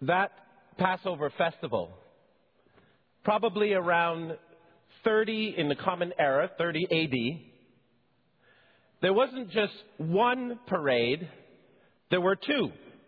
that Passover festival, probably around 30 in the Common Era, 30 AD, there wasn't just one parade, there were two.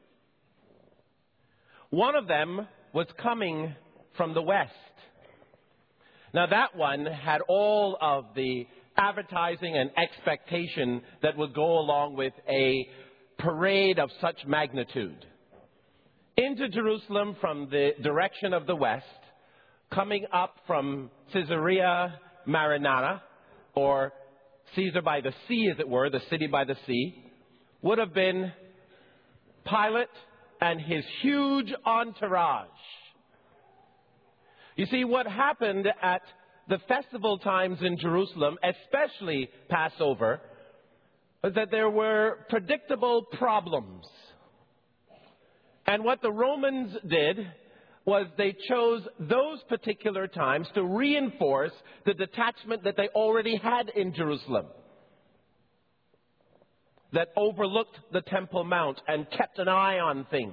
One of them was coming from the west. Now that one had all of the advertising and expectation that would go along with a parade of such magnitude. Into Jerusalem from the direction of the west, coming up from Caesarea Marineana, or Caesar by the sea, as it were, the city by the sea, would have been Pilate and his huge entourage. You see, what happened at the festival times in Jerusalem, especially Passover, was that there were predictable problems. And what the Romans did was they chose those particular times to reinforce the detachment that they already had in Jerusalem, that overlooked the Temple Mount and kept an eye on things.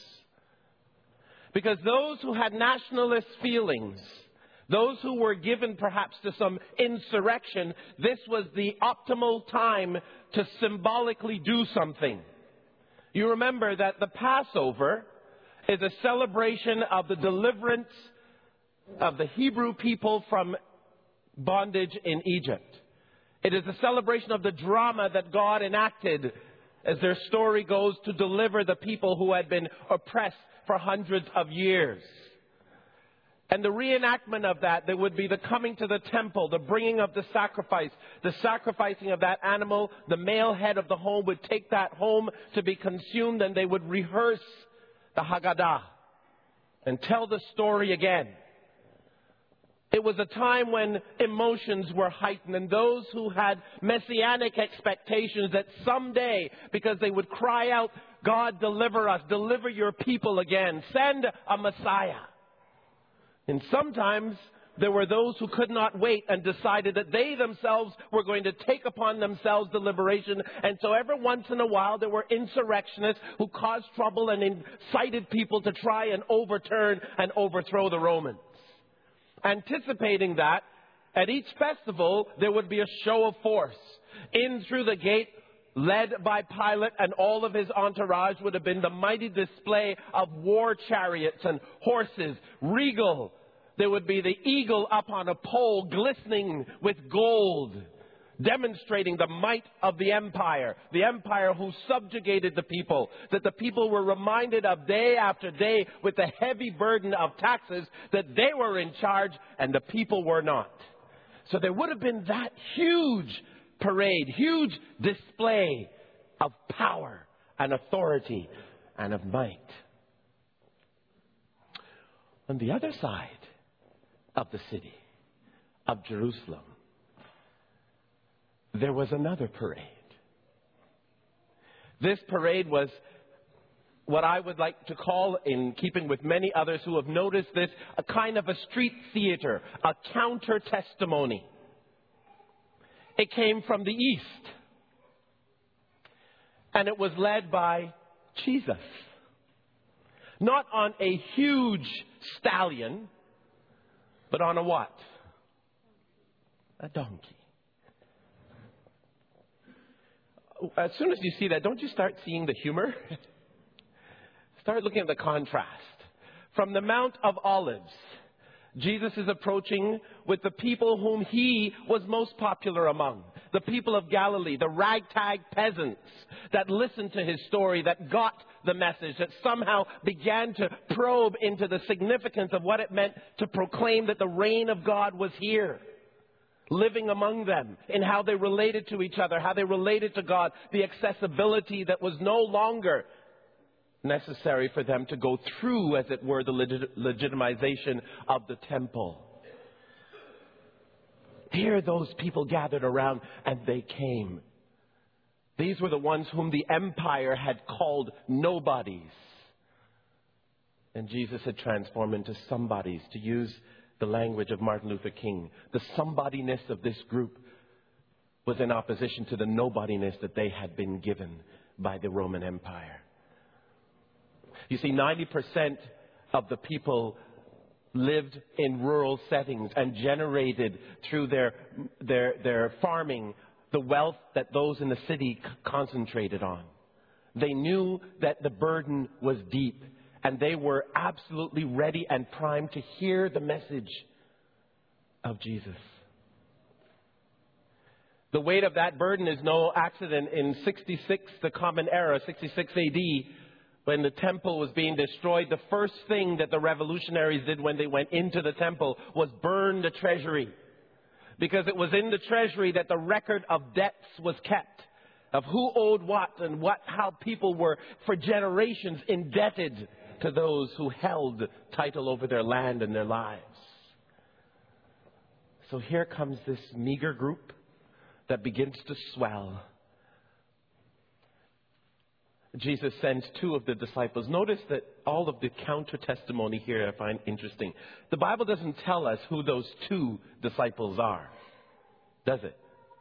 Because those who had nationalist feelings, those who were given perhaps to some insurrection, this was the optimal time to symbolically do something. You remember that the Passover is a celebration of the deliverance of the Hebrew people from bondage in Egypt. It is a celebration of the drama that God enacted, as their story goes, to deliver the people who had been oppressed for hundreds of years. And the reenactment of that, there would be the coming to the temple, the bringing of the sacrifice, the sacrificing of that animal. The male head of the home would take that home to be consumed, and they would rehearse the Haggadah and tell the story again. It was a time when emotions were heightened, and those who had messianic expectations that someday, because they would cry out, God, deliver us, deliver your people again, send a Messiah. And sometimes there were those who could not wait and decided that they themselves were going to take upon themselves the liberation. And so every once in a while there were insurrectionists who caused trouble and incited people to try and overturn and overthrow the Romans. Anticipating that, at each festival there would be a show of force. In through the gate, led by Pilate and all of his entourage, would have been the mighty display of war chariots and horses, regal. There would be the eagle up on a pole glistening with gold, demonstrating the might of the empire who subjugated the people, that the people were reminded of day after day with the heavy burden of taxes, that they were in charge and the people were not. So there would have been that huge parade, huge display of power and authority and of might. On the other side of the city of Jerusalem, there was another parade. This parade was what I would like to call, in keeping with many others who have noticed this, a kind of a street theater, a counter-testimony. It came from the east, and it was led by Jesus. Not on a huge stallion, but on a what? A donkey. As soon as you see that, don't you start seeing the humor? Start looking at the contrast. From the Mount of Olives, Jesus is approaching with the people whom he was most popular among. The people of Galilee, the ragtag peasants that listened to his story, that got the message, that somehow began to probe into the significance of what it meant to proclaim that the reign of God was here, living among them, in how they related to each other, how they related to God, the accessibility that was no longer necessary for them to go through, as it were, the legitimization of the temple. Here those people gathered around, and they came. These were the ones whom the empire had called nobodies. And Jesus had transformed into somebodies, to use the language of Martin Luther King. The somebodiness of this group was in opposition to the nobodiness that they had been given by the Roman Empire. You see, 90% of the people lived in rural settings and generated through their farming the wealth that those in the city concentrated on. They knew that the burden was deep, and they were absolutely ready and primed to hear the message of Jesus. The weight of that burden is no accident. In 66, the Common Era, 66 AD, when the temple was being destroyed, the first thing that the revolutionaries did when they went into the temple was burn the treasury. Because it was in the treasury that the record of debts was kept, of who owed what and how people were for generations indebted to those who held title over their land and their lives. So here comes this meager group that begins to swell. Jesus sends two of the disciples. Notice that all of the counter testimony here I find interesting. The Bible doesn't tell us who those two disciples are, does it?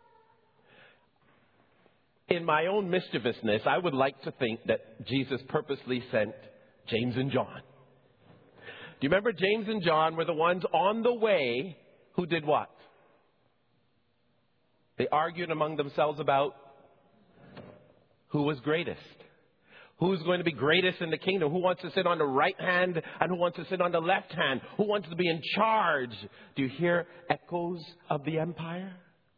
In my own mischievousness, I would like to think that Jesus purposely sent James and John. Do you remember James and John were the ones on the way who did what? They argued among themselves about who was greatest. Who's going to be greatest in the kingdom? Who wants to sit on the right hand and who wants to sit on the left hand? Who wants to be in charge? Do you hear echoes of the empire?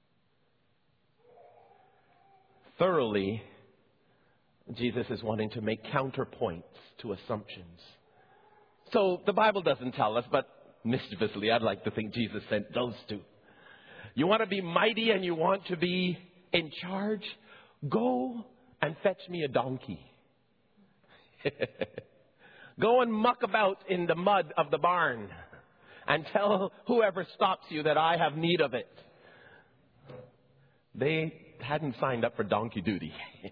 Thoroughly, Jesus is wanting to make counterpoints to assumptions. So the Bible doesn't tell us, but mischievously, I'd like to think Jesus sent those two. You want to be mighty and you want to be in charge? Go and fetch me a donkey. Go and muck about in the mud of the barn and tell whoever stops you that I have need of it. They hadn't signed up for donkey duty.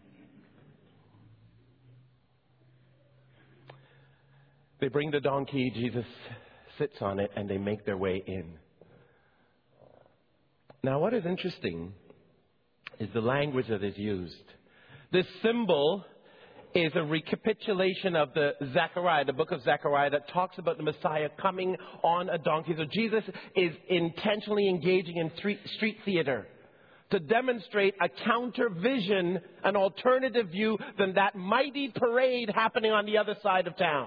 They bring the donkey, Jesus sits on it, and they make their way in. Now, what is interesting is the language that is used. This symbol is a recapitulation of the book of Zechariah, that talks about the Messiah coming on a donkey. So Jesus is intentionally engaging in street theater to demonstrate a counter vision, an alternative view than that mighty parade happening on the other side of town.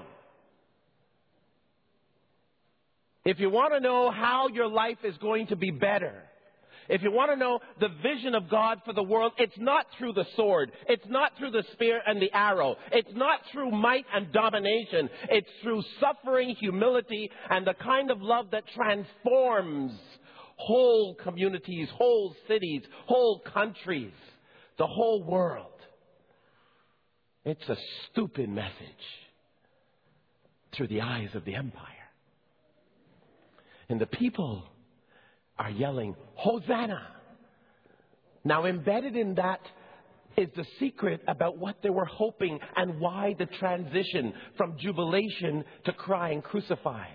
If you want to know how your life is going to be better, if you want to know the vision of God for the world, it's not through the sword. It's not through the spear and the arrow. It's not through might and domination. It's through suffering, humility, and the kind of love that transforms whole communities, whole cities, whole countries, the whole world. It's a stupid message through the eyes of the empire. And the people are yelling, Hosanna! Now, embedded in that is the secret about what they were hoping and why the transition from jubilation to crying, crucify.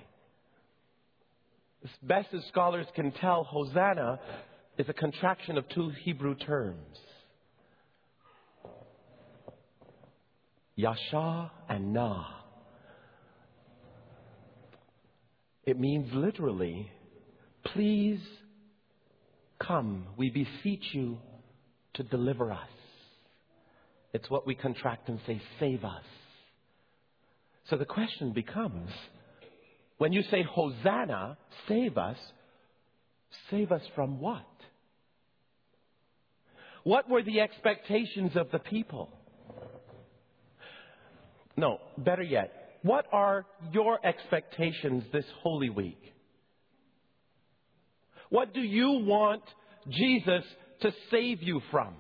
As best as scholars can tell, Hosanna is a contraction of two Hebrew terms. Yasha and Na. It means literally, please come, we beseech you to deliver us. It's what we contract and say, save us. So the question becomes, when you say Hosanna, save us from what? What were the expectations of the people? No, better yet, what are your expectations this Holy Week? What do you want Jesus to save you from?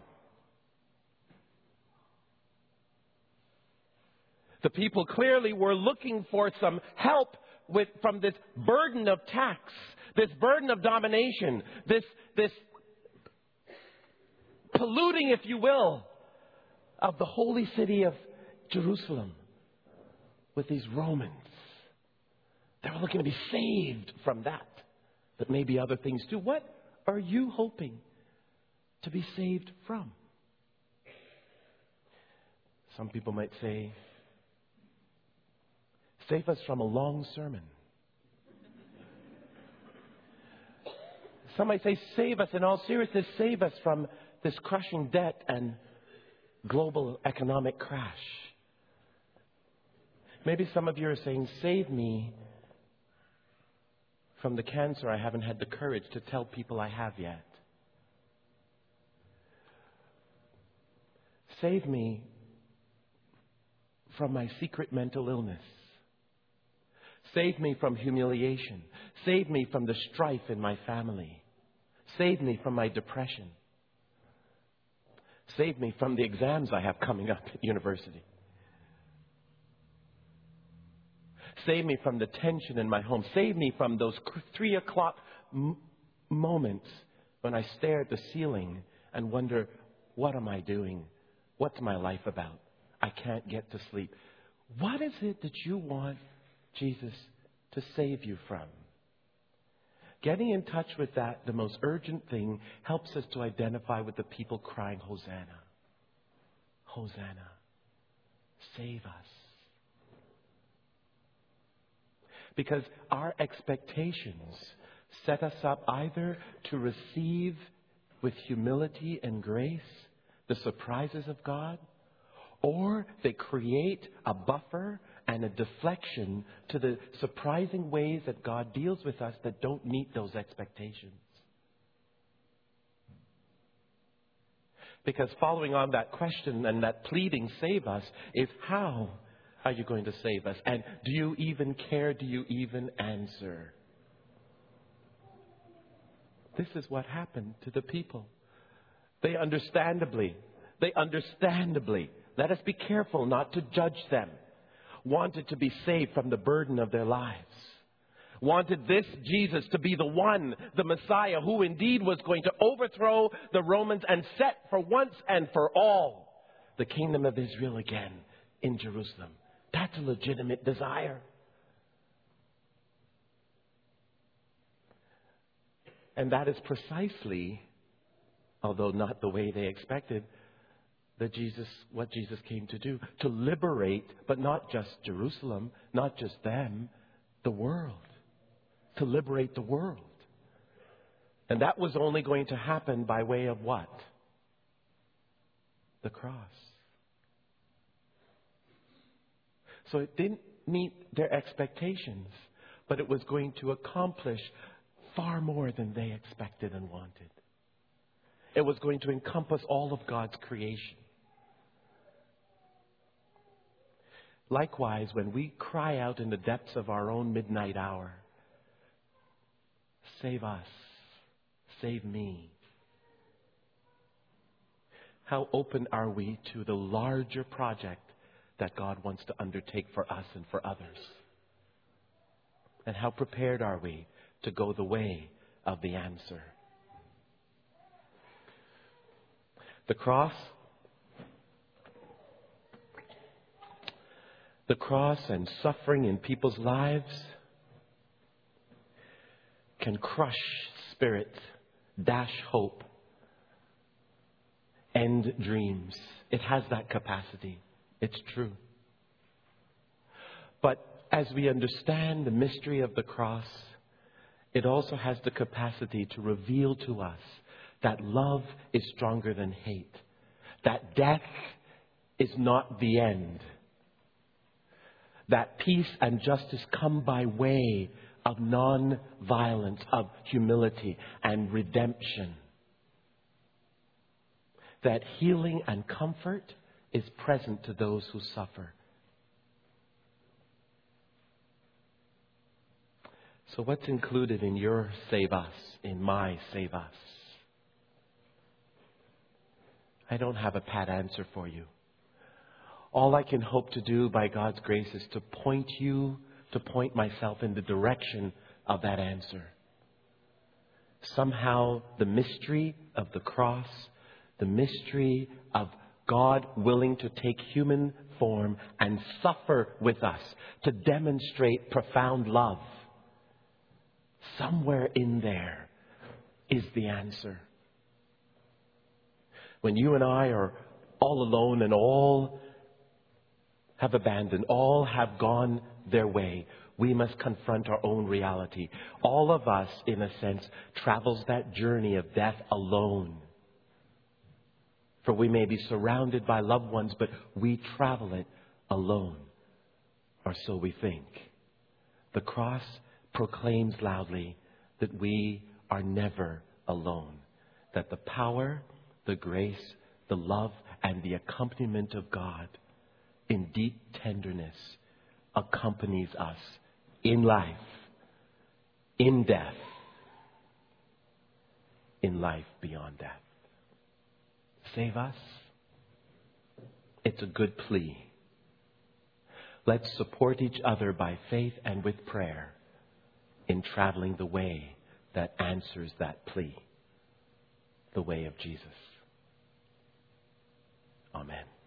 The people clearly were looking for some help from this burden of tax, this burden of domination, this polluting, if you will, of the holy city of Jerusalem with these Romans. They were looking to be saved from that. But maybe other things too. What are you hoping to be saved from? Some people might say, Save us from a long sermon. Some might say, save us, in all seriousness, save us from this crushing debt and global economic crash. Maybe some of you are saying, save me from the cancer I haven't had the courage to tell people I have yet. Save me from my secret mental illness. Save me from humiliation. Save me from the strife in my family. Save me from my depression. Save me from the exams I have coming up at university. Save me from the tension in my home. Save me from those 3 o'clock moments when I stare at the ceiling and wonder, what am I doing? What's my life about? I can't get to sleep. What is it that you want Jesus to save you from? Getting in touch with that, the most urgent thing, helps us to identify with the people crying, Hosanna. Hosanna. Save us. Because our expectations set us up either to receive with humility and grace the surprises of God, or they create a buffer and a deflection to the surprising ways that God deals with us that don't meet those expectations. Because following on that question and that pleading, save us, is how are you going to save us? And do you even care? Do you even answer? This is what happened to the people. They understandably, let us be careful not to judge them, wanted to be saved from the burden of their lives. Wanted this Jesus to be the one, the Messiah, who indeed was going to overthrow the Romans and set for once and for all the kingdom of Israel again in Jerusalem. That's a legitimate desire. And that is precisely, although not the way they expected, what Jesus came to do. To liberate, but not just Jerusalem, not just them, the world. To liberate the world. And that was only going to happen by way of what? The cross. So it didn't meet their expectations, but it was going to accomplish far more than they expected and wanted. It was going to encompass all of God's creation. Likewise, when we cry out in the depths of our own midnight hour, save us, save me. How open are we to the larger project that God wants to undertake for us and for others? And how prepared are we to go the way of the answer? The cross and suffering in people's lives can crush spirit, dash hope, end dreams. It has that capacity. It's true. But as we understand the mystery of the cross, it also has the capacity to reveal to us that love is stronger than hate, that death is not the end, that peace and justice come by way of non-violence, of humility and redemption, that healing and comfort is present to those who suffer. So what's included in your save us, in my save us? I don't have a pat answer for you. All I can hope to do by God's grace is to point myself in the direction of that answer. Somehow the mystery of the cross, the mystery of God willing to take human form and suffer with us to demonstrate profound love, somewhere in there is the answer. When you and I are all alone and all have abandoned. All have gone their way. We must confront our own reality. All of us, in a sense, travels that journey of death alone. For we may be surrounded by loved ones, but we travel it alone. Or so we think. The cross proclaims loudly that we are never alone. That the power, the grace, the love, and the accompaniment of God in deep tenderness accompanies us in life, in death, in life beyond death. Save us. It's a good plea. Let's support each other by faith and with prayer in traveling the way that answers that plea, the way of Jesus. Amen.